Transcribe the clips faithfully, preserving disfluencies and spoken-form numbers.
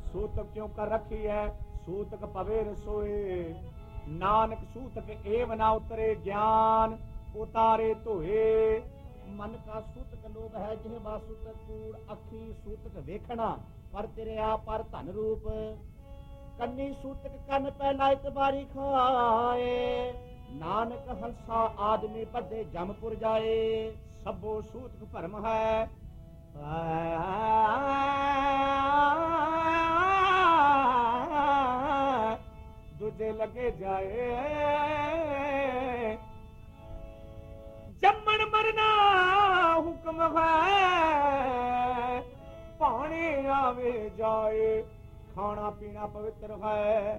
सूतक क्यों कर रखी है, सूतक पवे रसोए। नानक सूतक एव ना उतरे, ज्ञान उतारे धोए। मन का सूतक लोभ है, जिहवा सूतक कूड़। अखी सूतक वेखना, पर तिरया पर धन रूप। कन्नी सूतक कन पहला इतबारी खाए। नानक हंसा आदमी बधे जमपुर जाए। सबो सूतक भरम है, दूजे लगे जाए। जम्मन मरना हुक्म है, पानी आवे जाए। खाना पीना पवित्र है,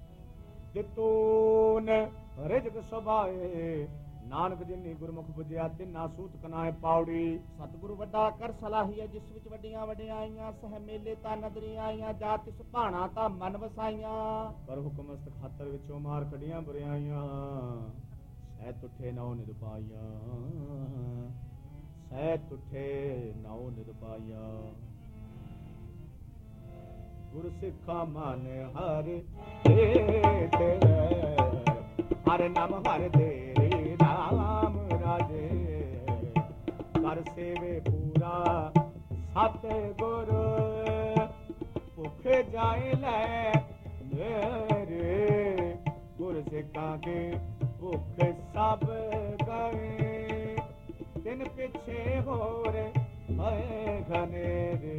दितून रिजक सुभाए। नानक जिन्नी गुरमुख बुझिया, तिन्ना सूत कनाए पाउड़ी। सतगुरु वड्डा कर सलाही है, जिस विच वड्डियां वड्डियाइयां। सह मेले ता नदरियां आईयां, जा तिस भाणा ता मन वसाइयां। कर हुकमस्त खातर विचों मार कढ़ियां बुराइयां। सह तुठे नौ निद पाइयां, सह तुठे नौ निद पाइयां। गुर सिखा मन हर तेरे, हर नाम हर तेरे राम राजे। कर सेवे पूरा सत गुरु, भुखे जाए ले मेरे। गुर सिखा के भुख सब गए, दिन पिछे होर भय घनेरे।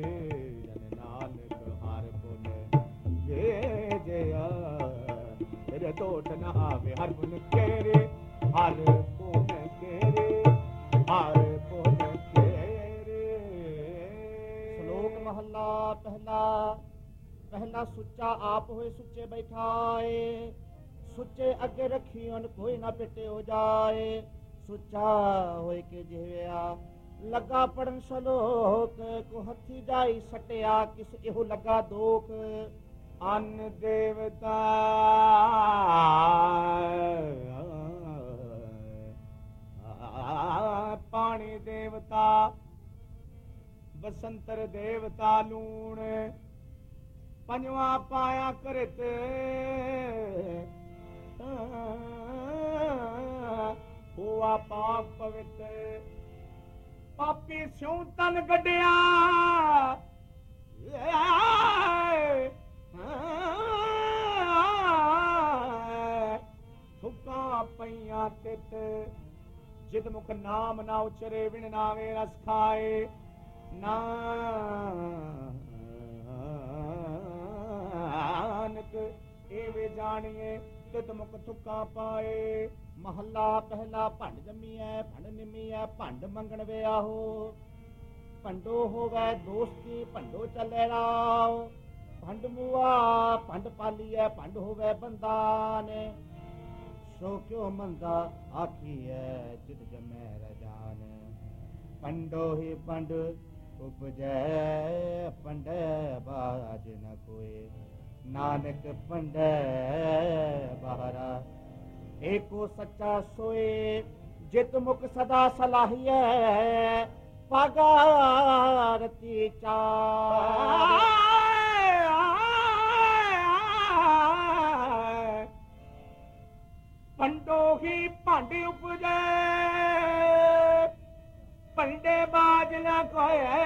टोट न आवे हर पुन केरे, हर पुन केरे, हर पुन केरे। श्लोक महला पहला। पहला सुच्चा आप होए सुच्चे बैठाए। सुच्चे अगे रखियन कोई ना पिटे हो जाए। सुच्चा होए के जिहया लगा पढ़न सलोक। को हथी जाई सटिया, किस एहो लगा दोख। अन्न देवता पानी देवता, बसंतर देवता लूण। पंजवा पाया करत हुआ पाक पवित्र। पापी स्यों तन गड्डिया, थुका पईया तित। जित मुख नाम ना उचरे, विण नावे रस खाए। नानक एवे जानिए, तित मुख थुका पाए। महला पहला। भंड जमी है, भंड निमी है, भंड मंगण वियाहो। भंडो होवे दोस्ती, भंडो चले राव। भंड मुआ भंड पाली है, भंड होवे बंदान। सो क्यों मंदा आखी है, जिद जमै रजान। पंडो ही पंड उपजै, पंडे बाज न कोई। नानक पंडे बहरा, एको सच्चा सोए। जित मुख सदा सलाहिए, पगारती चार। पंडो ही भंड उपजे, पंडे बाज न कोय।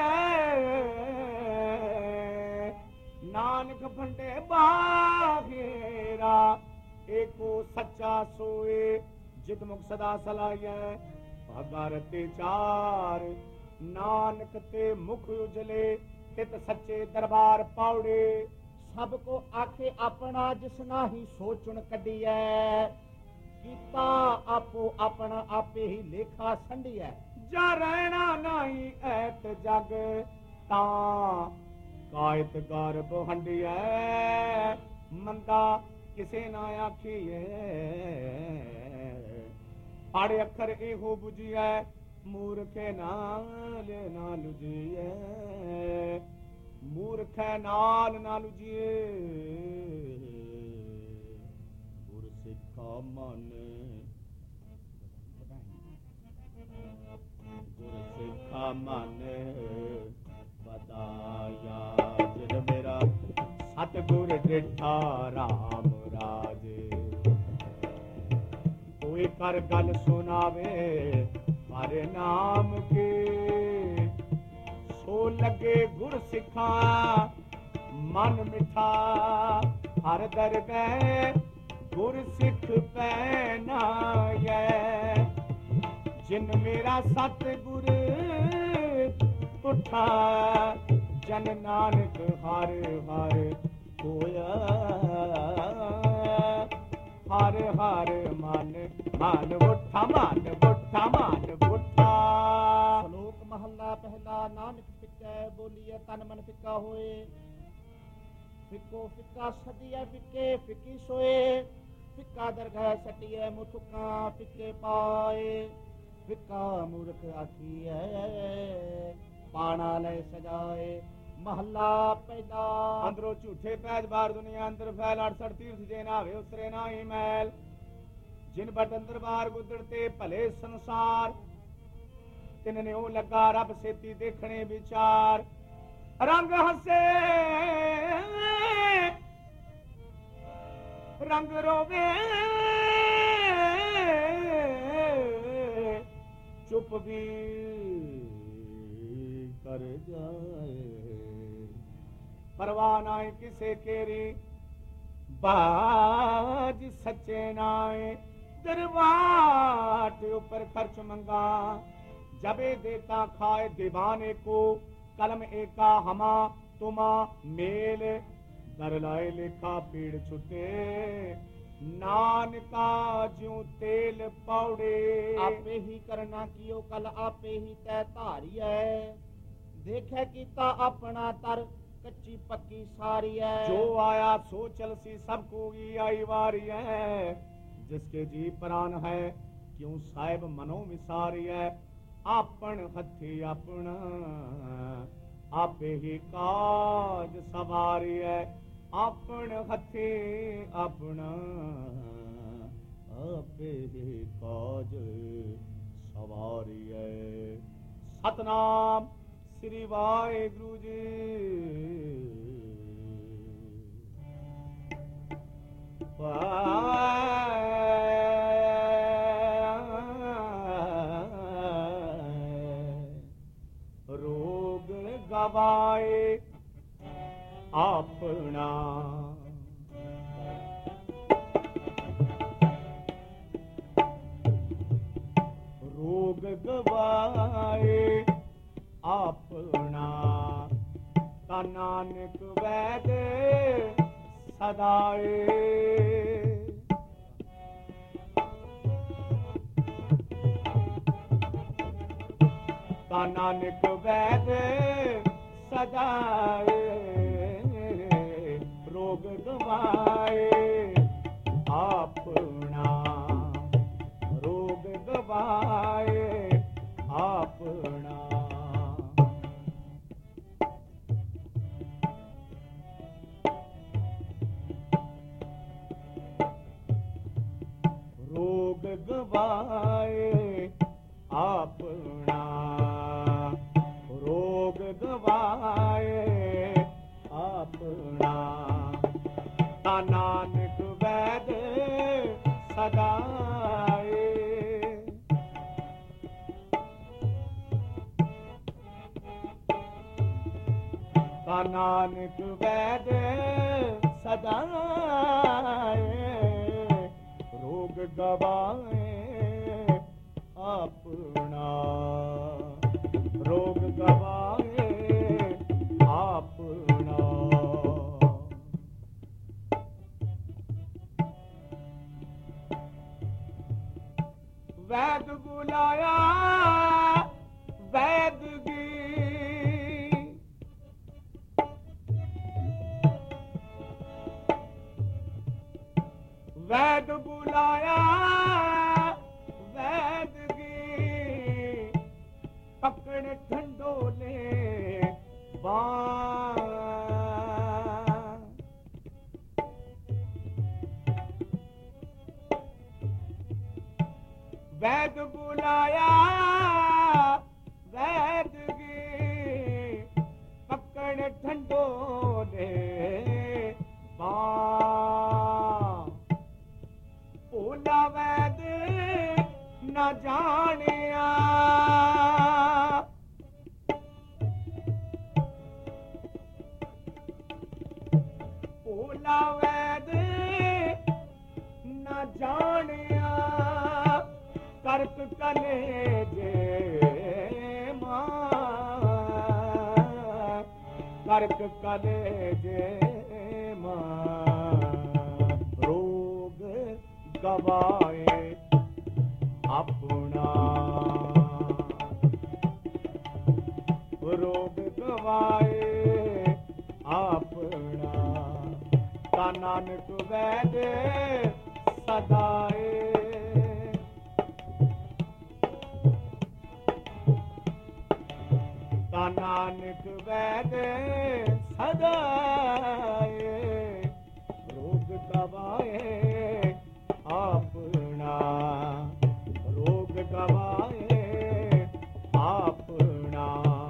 नानक फंडे बागेरा, एको सच्चा सोए। जित मुख सदा सलाहिए, भगरते चार। नानक ते मुख उजले, तित सच्चे दरबार पाउड़े। सबको आखे अपना, जिसना ही सोचुन कढिए। कीता आपो अपना, आपे ही लेखा संडिए। जा रहना नहीं ऐत जग, तां कायत गर्भ हंडिए। मंदा किसे ना आखिए, आड़े अखर एहो बुझिए। मूर्खे नाल ना लुझिए, मूर्खे नाल ना लुझिए। गुर सिखा मन, गुर सिखा मन बताया। जिन मेरा सतगुर डिठा राम राजे। कोई कर गल सुनावे हरे नाम के, सो लगे गुर सिखा मन मिठा। हर दरगह गुर सिख पैनाए, जिन मेरा सतगुर उठा। जन नानक हर हर होया, हर हर मन मन उठा, मन उठा, मन उठा। श्लोक महला पहला। नानक फिक्कै बोलिए तन मन फिक्का होए, फिक्को फिक्का सदिए फिक्के फिक्की सोए। फिक्का दरगह सटिए मुथुका फिक्के पाए, फिक्का मूर्ख आखिए पाना ले सजाए। महला पहला। अंदरों झूठे पैज बार दुनिया अंदर फैल, अड़सठ तीर्थ जे नावे उसरे नाही मैल। जिन बट अंदर बार गुदड़ते भले संसार, तिनने ओ लगा रब सेती देखने विचार। रंग हसे रंग रोवे, चुप भी कर जाए। परवाह नाए किसे केरी, बाज सच्चे नाए। दरबाट ऊपर खर्च मंगा, जबे देता खाए दीवाने को। कलम एका हमा तुमा मेल, दर लाए लेखा पीड़ छुटे। नानका ज्यों तेल पौड़े, आपे ही करना कियो कल आपे ही तय धारिए। देखे कीता अपना तर कच्ची पक्की सारी है। जो आया सो चलसी सबको की आई वारी है। जिसके जी प्राण है क्यों साहिब मनो विसारी है। आपन हथी अपना आपे ही काज सवारी है। आपन हथी अपना आपे ही काज सवारी है। सतनाम श्री वाहिगुरु जी। रोग गवाए अपना, रोग गवाए अपना। नानक वैद सदाए। नानक वैद सदाए। रोग गवाए अपना, रोग गवाए अपना। रोग गवाए अपना, रोग गवाए अपना। नानक वैद सदाए। नानक वैद सदाए। रोग गवाए अपना, रोग गवाए अपना। वैद बुलाया वैदगी, वैद बुलाया वैदगी। पकड़ ठंडोले बाण, वैद बुलाया वैदगी। पकड़ ठंडोले भोला वैद न जानिया भोला वैद न जानिया करक कलेजे मां करक कलेजे मां रोग गवाए अपना रोग गवाए अपना ता नानक वैद सदाए ता नानक वैद सदाए रोग गवाए अपना रोग गवाए अपना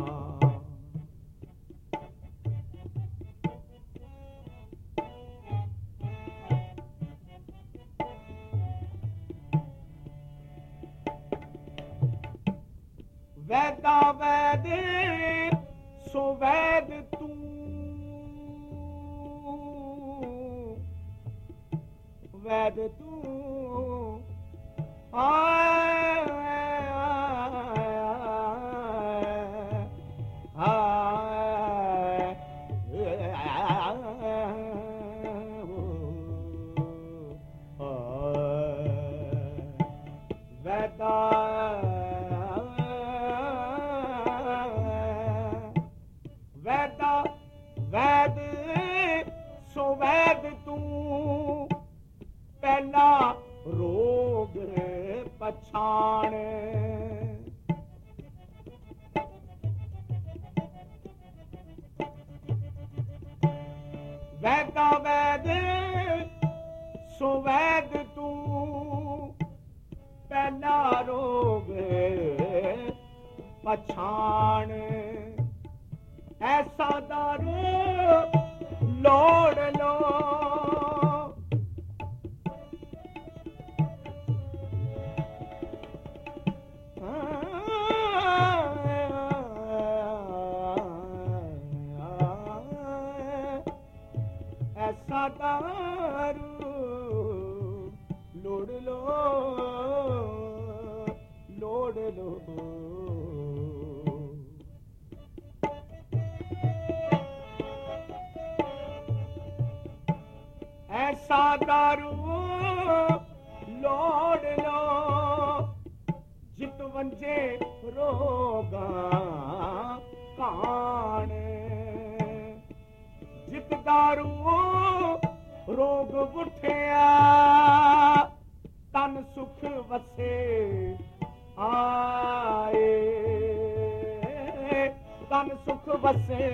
वैदा वैद सो वैद तू वैद तू आए वैदा वैदा वैद सो वैद तू पहला रोग पछाण वैदा वैद सो वैद तू पहला रोग पछाण ऐसा दारू लोड़ लो ऐसा दारू लोड़ लो लोड़ लो ऐसा दारू लोड़ लो जित वंजे रोगा कान जित दारू रोग उठिया तन सुख वसे आए तन सुख वसे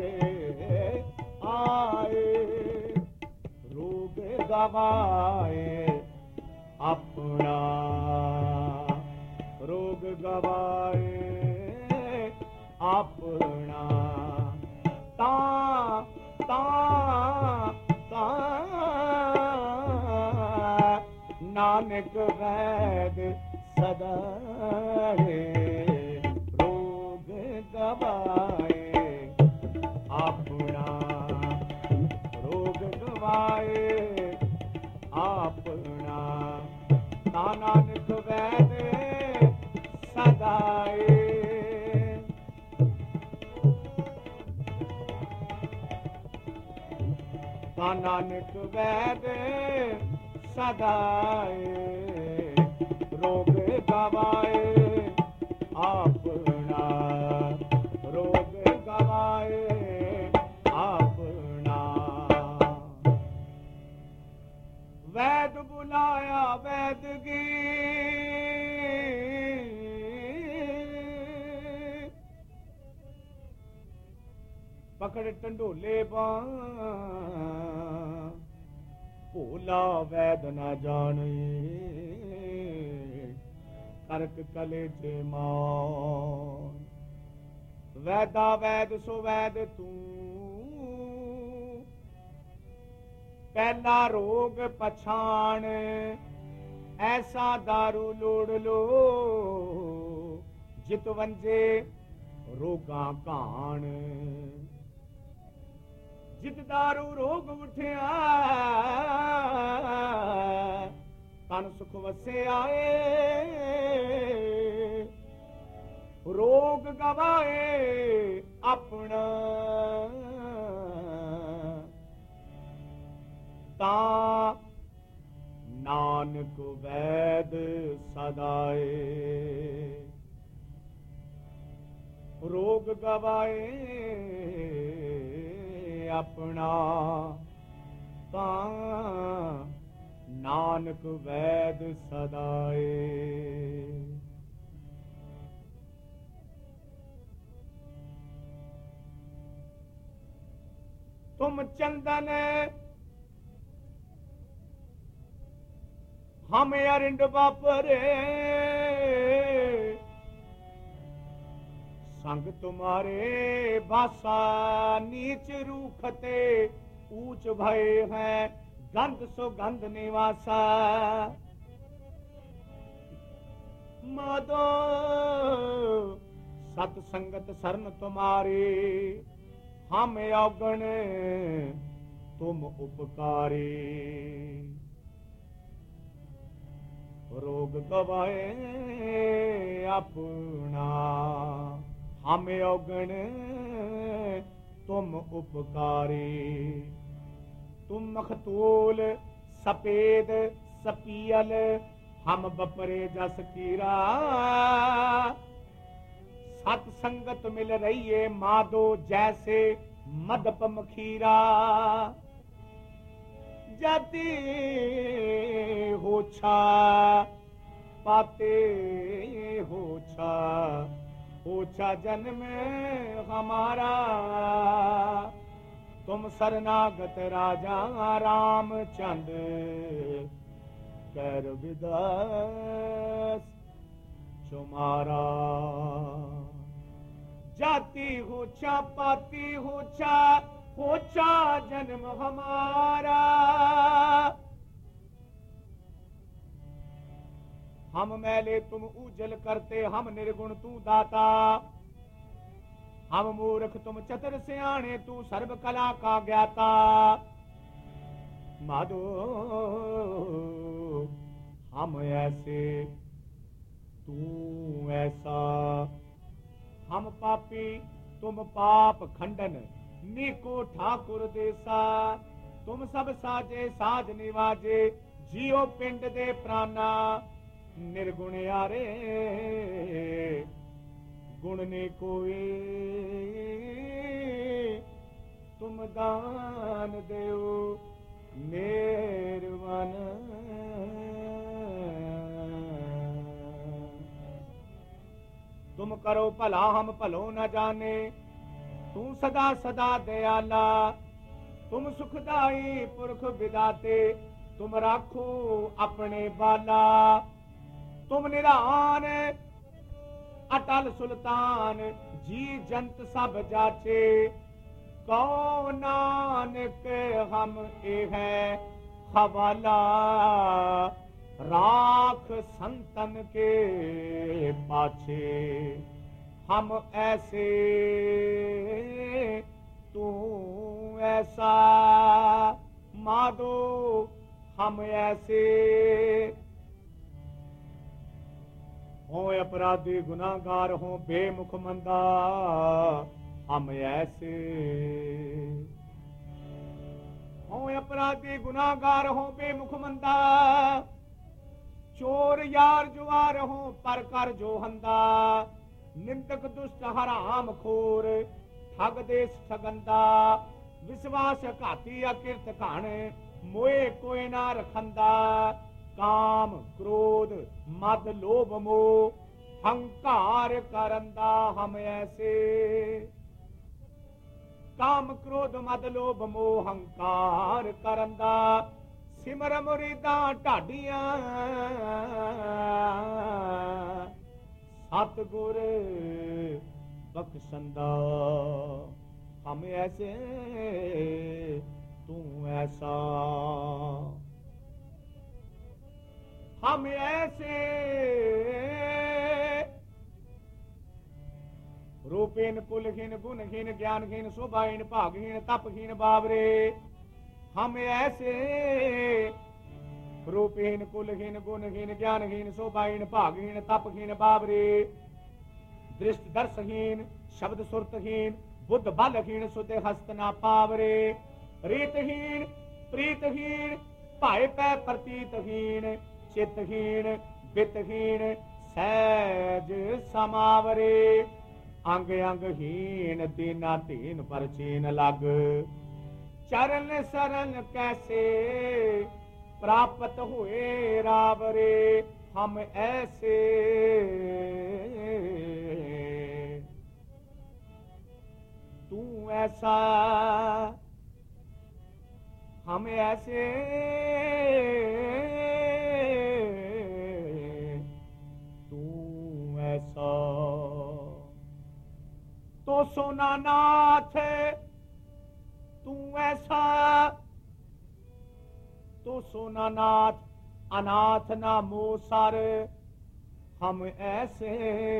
आए रोग गवाए अपना रोग गवाए अपना ता ता ता नानक वैद सदाए रोग गवाए अपना रोग गवाए अपना ता नानक वैद सदाए ता नानक वैद सदाए रोग गवाए अपना रोग गवाए अपना वैद बुलाया वैदगी पकड़ टंडोले बां भोला वैद न जाने करक कलेजे मान वैदा वैद सो वैद तू पहला रोग पछाण, ऐसा दारू लोड़ लो जित वंजे रोगां काण। जित दारू रोग उठिया तन सुख वसे आए, रोग गवाए अपना ता नानक वैद सदाए। रोग गवाए अपना ता नानक वैद सदाए। तुम चंदन हम अरिंड बापरे, संग तुम्हारे बासा नीच रूखते ऊंच भय है गंध सुगंध निवासा। माधो सतसंगत शरण तुम्हारी, हम अवगण तुम उपकारी। रोग गवाए अपना, हम अवगण तुम उपकारी। तुम मखतूल सफेद सपियल, हम बपरे जस कीरा। सतसंगत मिल रही है माधो जैसे मदप मखीरा। जाते हो छा पाते हो छा, हो छा जन्म हमारा। तुम शरणागत राजा रामचंद्र कर विदास तुम्हारा। जाती हो छा पाती हो छा, हो छा जन्म हमारा। हम मैले तुम उजल करते, हम निर्गुण तू दाता। हम मूर्ख तुम चतुर सियाणे, तू सर्व कला का ज्ञाता। माधो हम ऐसे तू ऐसा। हम पापी तुम पाप खंडन, नीको ठाकुर देसा। तुम सब साजे साज निवाजे, जियो पिंड दे प्राणा। निर्गुण यारे गुण ने कोई, तुम दान देव निर्वन। तुम करो भला हम भलो न जाने, तू सदा सदा दयाला। तुम सुखदाई पुरख विदाते, तुम राखो अपने बाला। तुम निरान अटल सुल्तान, जी जंत सब जाचे। कौ नानक हम ए है हवाला, राख संतन के पाछे। हम ऐसे तू ऐसा, माधो हम ऐसे। हो अपराधी गुनाहगार हो बेमुख मंदा, हम ऐसे। हो अपराधी गुनाहगार हो बेमुख मंदा, चोर यार जुआर हो पर कर जो हंदा। निंदक दुष्ट हराम खोर, ठग देश ठगंदा। विश्वास घाती अकिरत घण, मोए कोई ना रखंदा। काम क्रोध मद लोभ मोह, हंकार करंदा हम ऐसे। काम क्रोध मद लोभ मोह हंकार करंदा। सिमर मुरीदा ढाडिया, सतगुर बख्शंदा हम ऐसे तू ऐसा। रूपहीन कुलहीन गुणहीन ज्ञानहीन शोभाहीन भागहीन तपहीन बाबरे हम ऐसे रूपहीन कुलहीन गुणहीन ज्ञानहीन शोभाहीन भागहीन तपहीन बाबरे दृष्ट दर्शहीन शब्द सुरतहीन बुद्ध बलहीन सुध हस्त ना पावरे रीतहीन प्रीतहीन भाई पै प्रतीतहीन चितहीन बितहीन सहज समावरे अंग अंगहीन दीना तीन पर चीन लग चरण शरण कैसे प्राप्त हुए रावरे हम ऐसे तू ऐसा हम ऐसे तू ऐसा तो सोना नाथ तू ऐसा तो सोना नाथ अनाथ ना मोसर हम ऐसे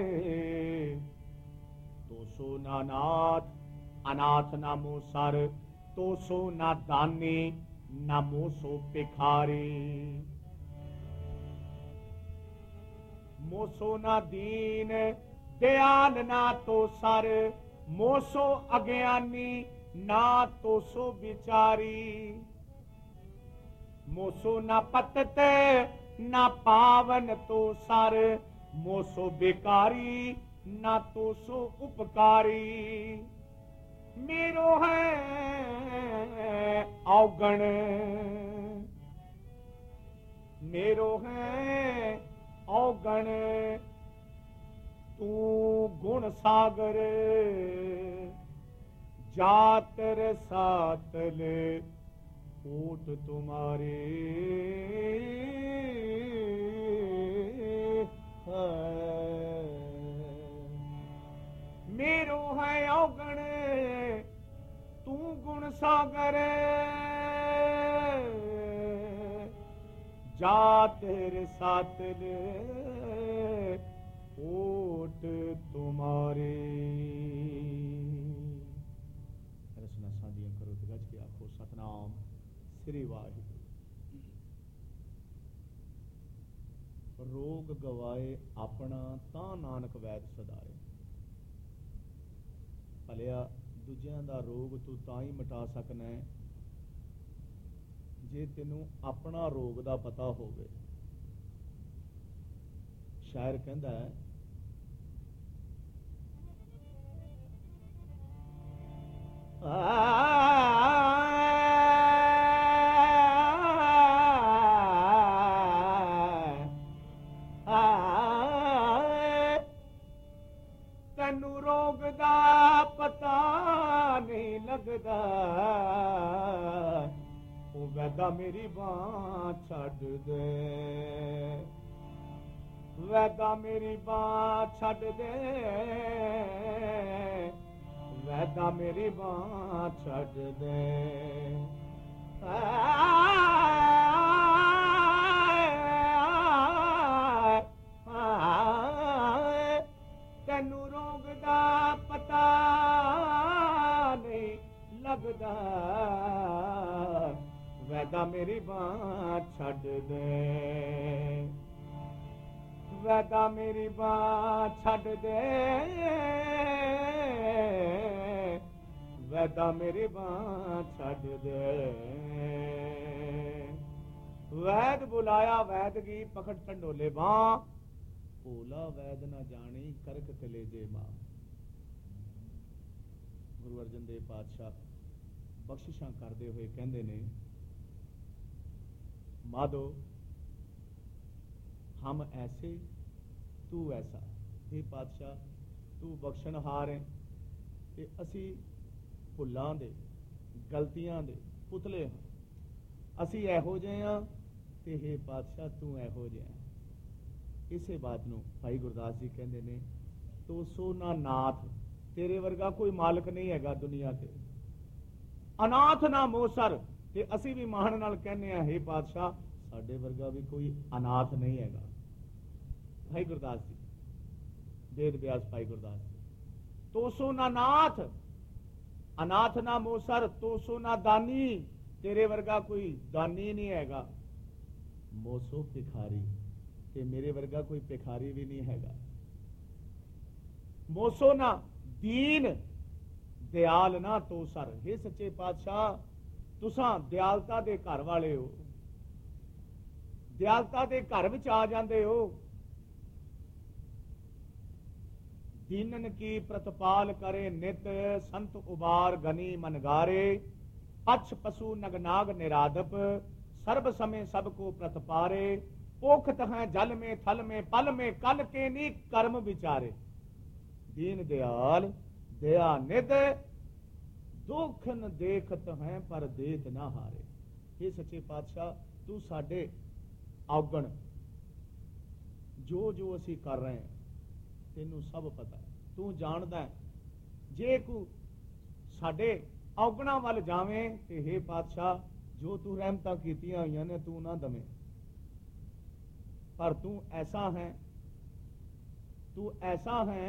तो सोना नाथ अनाथ ना मोसर तो सो ना दानी ना मोसो भिखारी मोसो ना दीन दयाल ना तो सर मोसो अज्ञानी ना तो सो बिचारी मोसो ना पतत ना पावन तो सर मोसो बेकारी ना तो सो उपकारी मेरो है अवगण मेरो है अवगण तू गुण सागर जातर सातल ओट तुम्हारे मेरो है अवगण तू गुण सागर जातर सातल ओट तुम्हारे रसना सादियां करो तो गज के आखो सतनाम श्री वाहिगुरू। रोग गवाए अपना ता नानक वैद सदाए भलिया दूजियां दा रोग तू तां ही मिटा सकना है जे तेनू अपना रोग दा पता होवे। शायर कहंदा है तेनू रोग दा पता नहीं लगदा ओ वैदा मेरी बांह छड्ड दे वैदा मेरी बांह छड्ड दे वैदा मेरी बांह छड्ड दे तेनू रोग दा पता नहीं लगदा वैदा मेरी बांह छड्ड दे वैदा मेरी बांह छड्ड दे वैदा मेरी बांह छड्ड दे। वैद बुलाया वैद की पकड़ टंडोले बांह भोला वैद न जानी करक कलेजे मां। गुरु अर्जन देव पातशाह बख्शिशां करते हुए कहते ने माधो हम ऐसे तू ऐसा। हे पातशाह तू बख्शणहार है ते असी भुल्लां दे गलतियां दे पुतले हाँ असी एहो जे हाँ ते हे पातशाह तू एहो जे हाँ। इसे बात नूं भाई गुरदास जी कहते ने तो सो ना नाथ तेरे वर्गा कोई मालिक नहीं हैगा दुनिया ते अनाथ ना मोसर ते असी भी माण नाल कहने आ हे पातशाह साडे वर्गा भी कोई अनाथ नहीं हैगा। भाई गुरदास जी वेद व्यास भाई गुरदास जी ਤੋਸੋ ਨਾ ਨਾਥ, ਅਨਾਥ ਨਾ ਮੋਸਰ, ਤੋਸੋ ਨਾ ਦਾਨੀ, ਤੇਰੇ ਵਰਗਾ ਕੋਈ ਦਾਨੀ ਨਹੀਂ ਹੈਗਾ। ਮੋਸੋ ਭਿਖਾਰੀ, ਤੇ ਮੇਰੇ ਵਰਗਾ ਕੋਈ ਭਿਖਾਰੀ ਵੀ ਨਹੀਂ ਹੈਗਾ। ਮੋਸੋ ਨਾ ਦੀਨ, ਦਿਆਲ ਨਾ ਤੋਸਰ। हे ਸੱਚੇ ਪਾਤਸ਼ਾਹ, ਤੁਸਾਂ ਦਿਆਲਤਾ ਦੇ ਘਰ ਵਾਲੇ ਹੋ, ਦਿਆਲਤਾ ਦੇ ਘਰ ਵਿੱਚ ਆ ਜਾਂਦੇ ਹੋ। ਦੀਨਨ ਕੀ ਪ੍ਰਤਪਾਲ ਕਰੇ ਨਿਤ, ਸੰਤ ਉਬਾਰ ਗਨੀ ਮਨਗਾਰੇ। ਪਛ ਪਸ਼ੂ ਨਗਨਾਗ ਨਿਰਾਦਪ, ਸਰਬ ਸਮੇਂ ਸਭ को प्रतपारे। पोखत हैं जल में थल में पल में, कल के नी कर्म विचारे। दीन दयाल दया निध, दुखन देखत हैं पर देत ना हारे। हे सच्चे पातशाह, तू साडे औगण जो जो असी कर रहे हैं तेनू सब पता, तू जानदा है। जे को साडे औगणा वल जावें ते हे पातशाह, जो तू रहमतां कीतियां होईयां ने तू ना दਵੇਂ, पर तू ऐसा है, तू ऐसा है,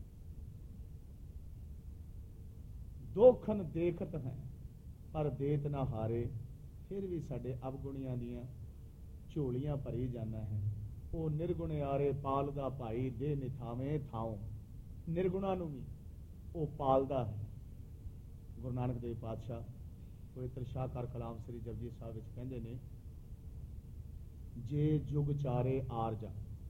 दोखन देखत है पर देत ना हारे। फिर भी साडे अवगुणियां दियां ਝੋਲੀਆਂ ਭਰੀ ਜਾਂਦਾ ਹੈ। ਉਹ ਨਿਰਗੁਣ ਆਰੇ ਪਾਲਦਾ ਭਾਈ, ਦੇ ਨਿਥਾਵੇਂ ਥਾਉ। ਨਿਰਗੁਣਾ ਨੂੰ ਵੀ ਉਹ ਪਾਲਦਾ ਹੈ। ਗੁਰੂ ਨਾਨਕ ਦੇਵ ਪਾਤਸ਼ਾਹ ਪਵਿੱਤਰ ਸ਼ਾਹਕਾਰ ਕਲਾਮ ਸ੍ਰੀ ਜਪਜੀ ਸਾਹਿਬ ਵਿੱਚ ਕਹਿੰਦੇ ਨੇ, ਜੇ ਜੁਗ ਚਾਰੇ ਆਰਜਾ,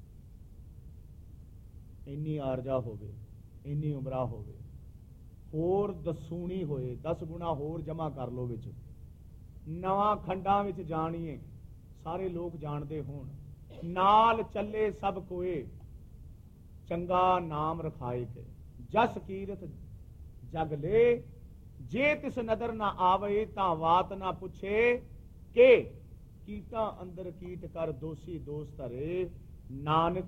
ਇੰਨੀ ਆਰਜਾ ਹੋਵੇ, ਇੰਨੀ ਉਮਰਾ ਹੋਵੇ, ਹੋਰ ਦਸੂਣੀ ਹੋਏ, ਦਸ ਗੁਣਾ ਹੋਰ ਜਮਾ ਕਰ ਲੋ ਵਿੱਚ, ਨਵਾਂ ਖੰਡਾਂ ਵਿੱਚ ਜਾਣੀਏ, ਸਾਰੇ ਲੋਕ ਜਾਣਦੇ ਹੋਣ, ਨਾਲ ਚੱਲੇ ਸਭ ਕੋਏ, ਚੰਗਾ ਨਾਮ ਰਖਾਏ ਕੇ, ਜਸ ਕੀਰਤ ਜਗ ਲੈ। ਜੇ ਤਿਸ ਨਦਰ ਨਾ ਆਵੇ ਤਾਂ ਬਾਤ ਨਾ ਪੁੱਛੇ, ਕਿ ਕੀਟਾਂ ਅੰਦਰ ਕੀਟ ਕਰ ਦੋਸ਼ੀ ਦੋਸ਼ ਧਰੇ। ਨਾਨਕ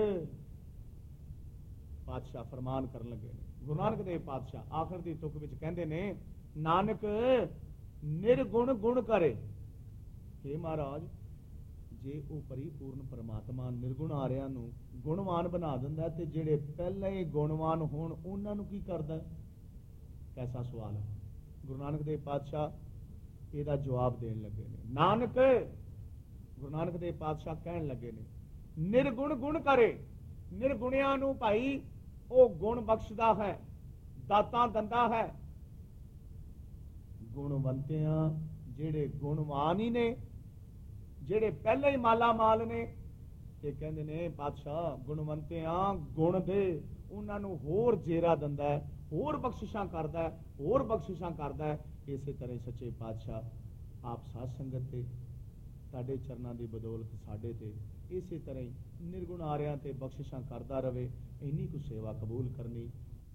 ਪਾਤਸ਼ਾਹ ਫਰਮਾਨ ਕਰਨ ਲੱਗੇ ਨੇ, ਗੁਰੂ ਨਾਨਕ ਦੇਵ ਪਾਤਸ਼ਾਹ ਆਖਰ ਦੀ ਤੁਕ ਵਿੱਚ ਕਹਿੰਦੇ ਨੇ, ਨਾਨਕ ਨਿਰਗੁਣ ਗੁਣ ਕਰੇ। हे ਮਹਾਰਾਜ, ਜੇ ਉਹ ਪਰਿਪੂਰਨ ਪਰਮਾਤਮਾ ਨਿਰਗੁਣ ਆਰਿਆਂ ਨੂੰ ਗੁਣਵਾਨ ਬਣਾ ਦਿੰਦਾ, ਤੇ ਜਿਹੜੇ ਪਹਿਲਾਂ ਹੀ ਗੁਣਵਾਨ ਹੋਣ ਉਹਨਾਂ ਨੂੰ ਕੀ ਕਰਦਾ? ਕੈਸਾ ਸਵਾਲ ਹੈ। ਗੁਰੂ ਨਾਨਕ ਦੇਵ ਪਾਤਸ਼ਾਹ ਇਹਦਾ ਜਵਾਬ ਦੇਣ ਲੱਗੇ ਨੇ। ਨਾਨਕ, ਗੁਰੂ ਨਾਨਕ ਦੇਵ ਪਾਤਸ਼ਾਹ ਕਹਿਣ ਲੱਗੇ ਨੇ, ਨਿਰਗੁਣ ਗੁਣ ਕਰੇ। ਨਿਰਗੁਣਿਆਂ ਨੂੰ ਭਾਈ ਉਹ ਗੁਣ ਬਖਸ਼ਦਾ ਹੈ, ਦਾਤਾਂ ਦਿੰਦਾ ਹੈ। ਗੁਣਵੰਤਿਆਂ, ਜਿਹੜੇ ਗੁਣਵਾਨ ਹੀ ਨੇ, ਜਿਹੜੇ ਪਹਿਲੇ ਹੀ ਮਾਲਾ ਮਾਲ ਨੇ, ਤੇ ਕਹਿੰਦੇ ਨੇ ਪਾਤਸ਼ਾਹ ਗੁਣਵੰਤਿਆਂ ਗੁਣ ਦੇ, ਉਹਨਾਂ ਨੂੰ ਹੋਰ ਜੇਰਾ ਦਿੰਦਾ ਹੈ, ਹੋਰ ਬਖਸ਼ਿਸ਼ਾਂ ਕਰਦਾ ਹੈ, ਹੋਰ ਬਖਸ਼ਿਸ਼ਾਂ ਕਰਦਾ ਹੈ। ਇਸੇ ਤਰ੍ਹਾਂ ਸੱਚੇ ਪਾਤਸ਼ਾਹ ਆਪ ਸਾਧ ਸੰਗਤ ਤੇ, ਤੁਹਾਡੇ ਚਰਨਾਂ ਦੀ ਬਦੌਲਤ ਸਾਡੇ ਤੇ ਇਸੇ ਤਰ੍ਹਾਂ ਹੀ ਨਿਰਗੁਣ ਆਰਿਆਂ ਤੇ ਬਖਸ਼ਿਸ਼ਾਂ ਕਰਦਾ ਰਵੇ। ਇੰਨੀ ਕੁ ਸੇਵਾ ਕਬੂਲ ਕਰਨੀ।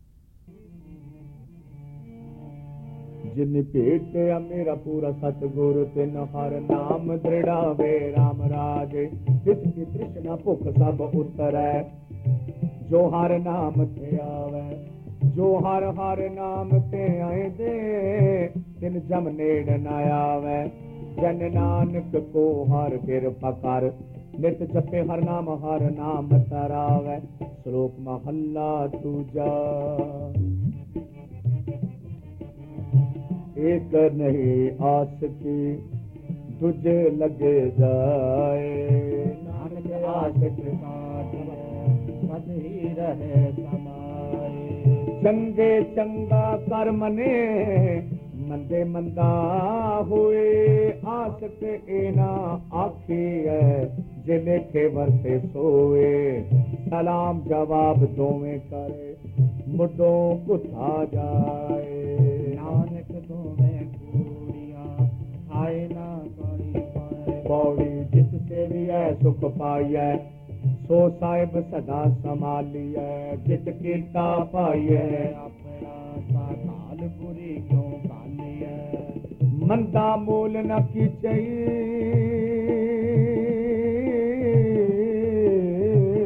ਜਿਨ ਭੇਟਿਆ ਮੇਰਾ ਪੂਰਾ ਸਤਿਗੁਰ, ਤਿਨ ਹਰ ਨਾਮ ਦ੍ਰਿੜਾਵੇ ਰਾਮ ਰਾਜ। ਜਿਸ ਕੀ ਤ੍ਰਿਸ਼ਨਾ ਭੁੱਖ ਸਭ ਉਤਰੈ, ਜੋ ਹਰ ਨਾਮ ਤੇ ਆਵੈ। ਜੋ ਹਰ ਹਰ ਨਾਮ ਤੇ ਆਇਦੇ, ਤਿਨ ਜਮ ਨੇੜ ਨ ਆਵੈ। ਜਨ ਨਾਨਕ ਕੋ ਹਰ ਕਿਰਪਾ ਕਰ, ਨਿਤ ਜਪੇ ਹਰ ਨਾਮ ਹਰ ਨਾਮ ਤਰਾਵੈ। ਸ਼ਲੋਕ ਮਹੱਲਾ ਦੂਜਾ। एक नहीं आस की दूजे लगे जाए, नानक आशिक सद ही रहे समाए। चंगे चंगा कर मने, मंदे मंदा हुए। आशिक एना आखी है, जिने के वरते सोए। सलाम जवाब दोवें करे, मुडों कुथा जाए। नानक दोवें कूड़ियां खाए ना कोई पाए। पौड़ी जिससे भी है सुख पाइए, सो साहिब सदा संभालिए। जित कीता पाइए, अपना सा काल बुरी क्यों कालिए। मंदा मोल न की चाहिए,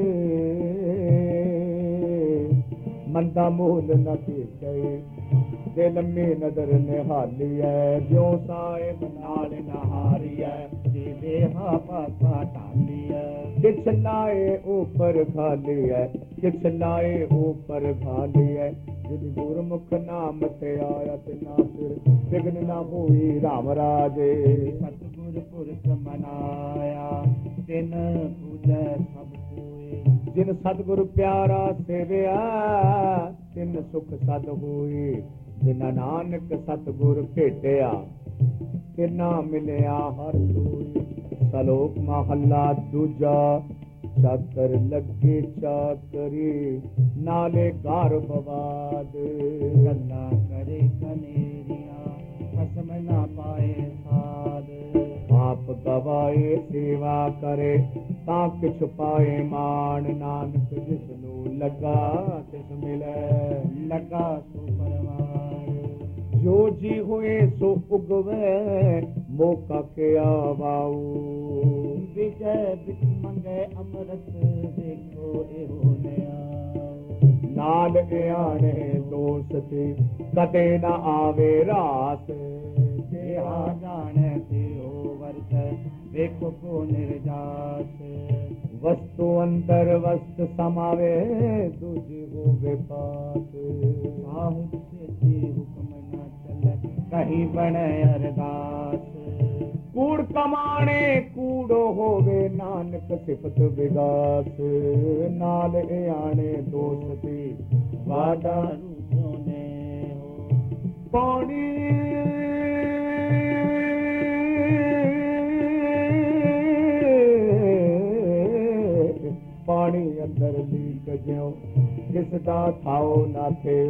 मंदा मोल न की चाहिए। ਦੇ ਲੰਮੀ ਨਜ਼ਰ ਨਿਹਾਲੀ ਐ ਜਿਉ ਸਾਹਿਬ ਨਾਲ ਨਹਾਰੀ ਐ ਜਿਵੇਂ ਹਾ ਪਾਸਾ ਢਾਲੀ ਐ ਕਿਛ ਲਾਏ ਉਪਰ ਖਾਲੀ ਐ ਕਿਛ ਲਾਏ ਉਪਰ ਖਾਲੀ ਐ ਜਿਨ ਗੁਰਮੁਖ ਨਾਮ ਤੇ ਆਇਆ ਤੇ ਨਾ ਫਿਰ ਬਿਗਨ ਨਾ ਹੋਈ ਰਾਮ ਰਾਜੇ ਸਤਿਗੁਰ ਪੁਰਖ ਮਨਾਇਆ ਤਿਨ ਪੂਜੈ ਸਭ ਕੋਏ ਜਿਨ ਸਤਿਗੁਰ ਪਿਆਰਾ ਸੇਵਿਆ ਤਿਨ ਸੁਖ ਸਦ ਹੋਈ ਜਿਨਾ ਨਾਨਕ ਸਤਿਗੁਰ ਭੇਟਿਆ ਤਿਨਾ ਮਿਲਿਆ ਹਰ ਸੋਈ ਸਲੋਕ ਮਹੱਲਾ ਦੂਜਾ ਚਾਕਰ ਲੱਗੇ ਚਾਕਰੀ ਨਾਲੇ ਘਰ ਬਵਾਦ ਗੱਲਾਂ ਕਰੇ ਕਨੇਰੀਆਂ ਖਸਮ ਨਾ ਪਾਏ ਸਾਧ ਆਪ ਗਵਾਏ ਸੇਵਾ ਕਰੇ ਤਾਂ ਕਿਛ ਪਾਏ ਮਾਣ ਨਾਨਕ ਜਿਸ ਨੂੰ ਲੱਗਾ ਤਿਸ ਮਿਲੇ ਲੱਗਾ ਸੋ ਪਰਵਾਰ ਜੋ ਜੀ ਹੋਏ ਸੋ ਉਗਵੇ ਮੌਕਾ ਕਿਆ ਵਾਉ ਵਿਜੈ ਬਿਕ ਮੰਗੇ ਅੰਮ੍ਰਿਤ ਦੇਖੋ ਇਹੋ ਨਿਆ ਨਾਲ ਗਿਆਣੇ ਦੋਸਤੀ ਕਦੇ ਨਾ ਆਵੇ ਰਾਸ ਜੇ ਆ ਜਾਣੇ ਤੇ ਹੋ ਵਰਤ ਵੇਖੋ ਕੋ ਨਿਰਜਾਸ ਵਸਤੂ ਅੰਦਰ ਵਸਤ ਸਮਾਵੇ ਦੂਜੀ ਹੋਵੇ ਪਾਸ ਸਾਹਿਬ ਸੇਤੀ ਹੁਕਮ ਨਾ ਚੱਲੇ ਕਹੀਂ ਬਣੇ ਅਰਦਾਸ ਕੂੜ ਕਮਾਣੇ ਕੂੜੋ ਹੋਵੇ ਨਾਨਕ ਸਿਫਤ ਵਿਗਾਸ ਨਾਲ ਆਣੇ ਦੋਸਤੀ ਵਾਦਾ ਰੂਪੋ ਨੇ ਪਾਣੀ ਪਾਣੀ ਅੰਦਰ ਲੀਕ ਜਿਉ ਜਿਸ ਦਾ ਥਾਉ ਨਾ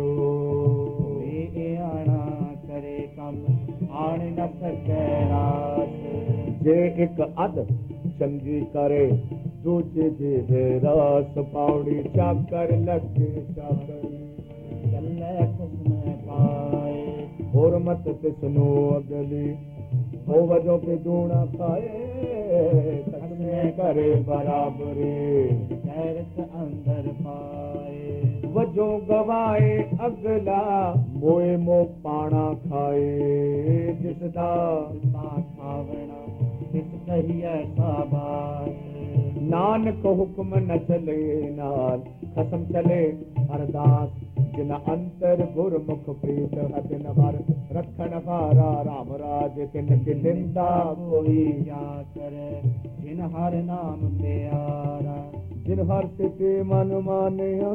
ਥਿਓ ਇਹ ਆਣਾ ਕਰੇ ਕੰਮ ਆਣ ਨ ਸਕੈ ਰਾਸ ਜੇ ਇੱਕ ਅਧ ਚੰਗੀ ਕਰੇ ਦੂਜੇ ਦੇ ਰਾਸ ਪੌੜੀ ਚਾਕਰ ਲੱਗੇ ਚਾਕਰੀ ਚੱਲੇ ਖੁਸ਼ਮੇ ਪਾਏ ਹੋਰ ਮਤ ਤਿਸ ਨੂੰ ਅਗਲੀ ਹੋ ਵਜੋਂ ਕੇ ਦੂਣਾ ਖਾਏ ਤਕਮੇ ਕਰੇ ਬਰਾਬਰੀ ਗੈਰਤ ਅੰਦਰ ਪਾਏ ਵਜੋਂ ਗਵਾਏ ਅਗਲਾ ਮੋਏ ਮੋ ਪਾਣਾ ਖਾਏ ਜਿਸ ਦਾ ਤਾਂ ਖਾਵਣਾ ਤਿਸ ਕਹੀਐ ਸਾਬਾਸ ਨਾਨਕ ਹੁਕਮ ਨ ਚਲੇ ਨਾਲ ਖਸਮ ਚਲੇ ਅਰਦਾਸ ਜਿਨ ਅੰਤਰ ਗੁਰਮੁਖ ਪ੍ਰੀਤ ਹਤਿਨ ਵਰ ਰੱਖਣ ਹਾਰਾ ਰਾਮ ਰਾਜ ਤਿਨ ਕੀ ਨਿੰਦਾ ਕੋਈ ਨਾ ਕਰੇ ਜਿਨ ਹਰ ਨਾਮ ਪਿਆਰਾ ਜਿਨ ਹਰ ਸਿਤੇ ਮਨ ਮਾਨਿਆ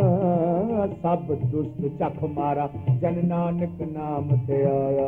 ਸਭ ਦੁਸ਼ਟ ਚਖ ਮਾਰਾ ਜਨ ਨਾਨਕ ਨਾਮ ਤੇ ਆਇਆ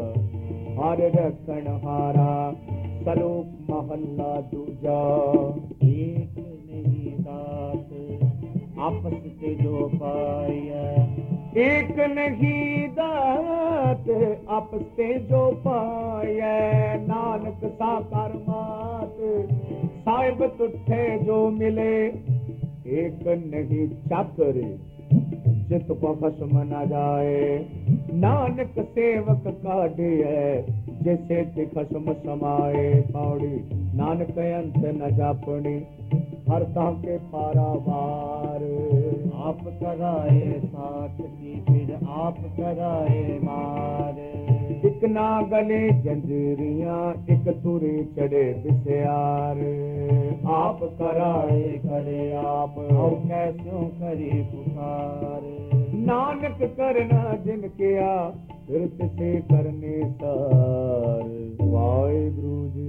ਹਰ ਰੱਖਣ ਹਾਰਾ ਸਲੋਕ ਮਹੱਲਾ ਦੂਜਾ ਏਕ ਨਹੀਂ ਦਾਤ ਆਪਸ ਤੇ ਜੋ ਪਾਇਆ ਏਕ ਨਹੀਂ ਦਾਤ ਆਪਸ ਤੇ ਜੋ ਪਾਇਆ ਨਾਨਕ ਸਾਕਾਰ ਮਾਤ ਸਾਹਿਬ ਤੁਠੇ ਜੋ ਮਿਲੇ ਏਕ ਨਹੀਂ ਚਾਕਰੇ ਜਿਤ ਕੋ ਖਸਮ ਨਾ ਜਾਏ ਨਾਨਕ ਸੇਵਕ ਕਾਢਿਐ ਜੈਸੇ ਤੇ ਖਸਮ ਸਮਾਏ ਪੌੜੀ ਨਾਨਕ ਅੰਤ ਨ ਜਾਪਣੀ ਹਰ ਤਾਂ ਕੇ ਪਾਰਾਵਾਰ ਆਪ ਕਰਾਏ ਸਾਥ ਕੀ ਫਿਰ ਆਪ ਕਰਾਏ ਮਾਰ ਇੱਕ ਨਾ ਗਲੇ ਜੰਜੀਰੀਆਂ ਇੱਕ ਤੁਰੀ ਚੜੇ ਵਿਸਿਆਰ ਆਪ ਕਰਾਏ ਕਰੇ ਆਪ ਹਉ ਕੈਸੋਂ ਕਰੀ ਪੁਕਾਰ ਨਾਨਕ ਕਰਨਾ ਜਿਨ ਕਿਆ ਫਿਰ ਤਿਸੇ ਕਰਨੇ ਸਾਰ ਵਾਹਿਗੁਰੂ ਜੀ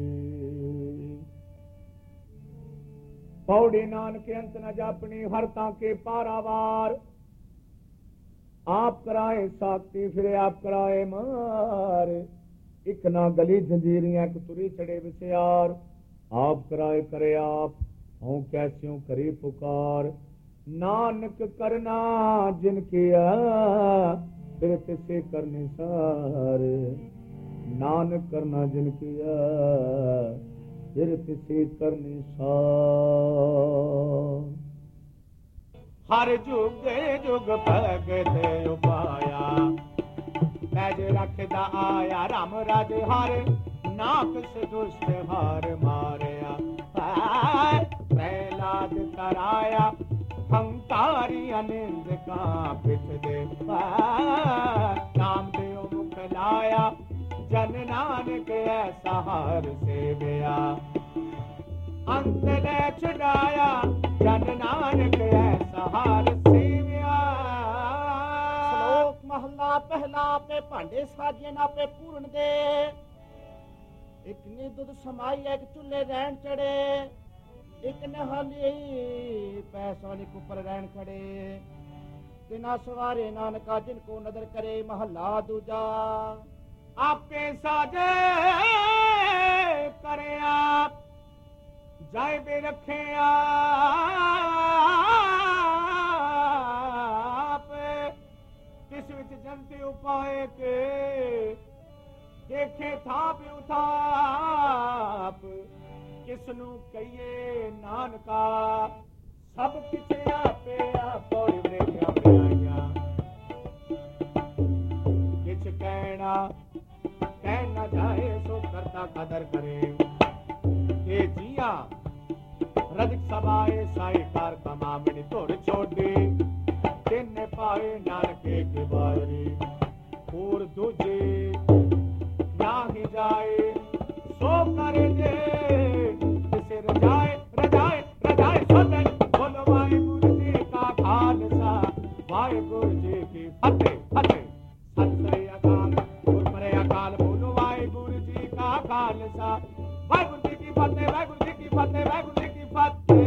ਪੌੜੀ ਨਾਨਕ ਅੰਤ ਨ ਜਾਪਣੀ ਹਰ ਤਾਂ ਕੇ ਪਾਰਾਵਾਰ ਆਪ ਕਰਾਏ ਸਾਖਤੀ ਫਿਰ ਆਪ ਕਰਾਏ ਮਾਰ ਇੱਕ ਨਾ ਗਲੀ ਜੰਜੀਰੀਆਂ ਇੱਕ ਤੁਰੀ ਚੜੇ ਵਿਸਿਆਰ ਆਪ ਕਰਾਏ ਕਰੇ ਆਪ ਹਉ ਕੈਸਿਉ ਕਰੀ ਪੁਕਾਰ ਨਾਨਕ ਕਰਨਾ ਜਿਨ ਕੀਆ ਫਿਰ ਤਿਸੇ ਕਰਨੇ ਸਾਰ ਨਾਨਕ ਕਰਨਾ ਜਿਨ ਕੀਆ ਫਿਰ ਤਿਸੇ ਕਰਨੇ ਸਾਰ ਹਰ ਜੁਗ ਜੁਗ ਭਗਤ ਉਪਾਇਆ ਪੈਜ ਰੱਖਦਾ ਆਇਆ ਰਾਮ ਰਾਜ ਹਰ ਨਾਕਸ ਦੁਸ਼ਟ ਹਾਰ ਮਾਰਿਆ ਪ੍ਰਹਿਲਾਦ ਤਰਾਇਆ हंकारी अनिंद का पिठ दे नाम देव मुख लाया जन नानक ऐसा हर सेवया अंत ले छुड़ाया जन नानक ऐसा हर सेवया। श्लोक महला पहला पे भांडे साजिए ना पे पूर्ण दे एक ने दुध समाई एक चूल्हे रहन चढ़े एक ने हाली पैसा ने ऊपर रहन खड़े तिना सवारे नानका जिनको नजर करे। महला दूजा आपे साजे करे आप जाए बे रखे आप किस विच जनते उपाय के देखे था पे उठाप किसनु कहिए नानका सब किछ आपे आप और देखिया आइया किछ कहना कहना जाए सो करता कदर करे के जिया रजक सभाए साई कार कमामणी तोड़ छोड़ी तिन पाए नानके के बारी और दूजे ना ही जाए सो करे जे किसे रजाए रजाए रजाए सोदन बोलो वाहिगुरु जी का खालसा वाहिगुरु जी की फतेह फतेह सत श्री अकाल गुरमरे अकाल बोलो वाहिगुरु जी का खालसा वाहिगुरु जी की फतेह वाहिगुरु जी की फतेह वाहिगुरु जी की फतेह।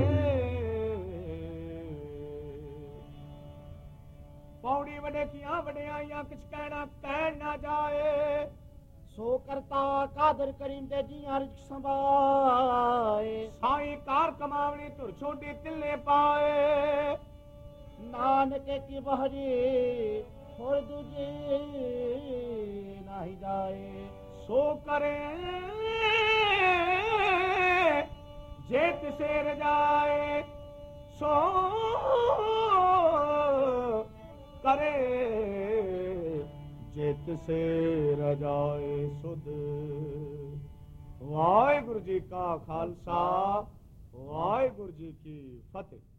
पौड़ी वडे किया वडे आइया किछ कहना कह ना जाए सो करता कादर करीम दे जी हर संभाए साई कार कमावनी तुर छोटी तिल्ले पाए नानक की बहरी और दूजे नहीं जाए सो करे जेत से रजाए सो करे जेत से रजाए सुध। वाहिगुरु जी का खालसा वाहिगुरु जी की फतेह।